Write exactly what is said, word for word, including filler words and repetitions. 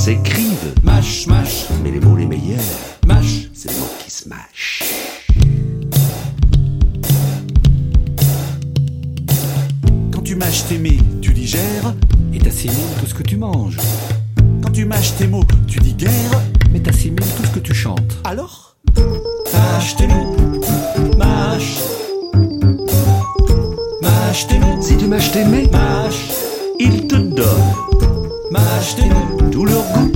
s'écrivent. Mâche, mâche, Mais les mots les meilleurs, mâche. c'est les mots qui se mâchent. Quand tu mâches tes mets, tu digères Et t'assimiles tout ce que tu manges. Quand tu mâches tes mots, tu dis guerre. Mais t'assimiles tout ce que tu chantes. Alors mâche tes mots, mâche. Mâche tes mots, Si tu mâches tes mets, mâche. ils te donnent Mâche tes mots, tout leur goût.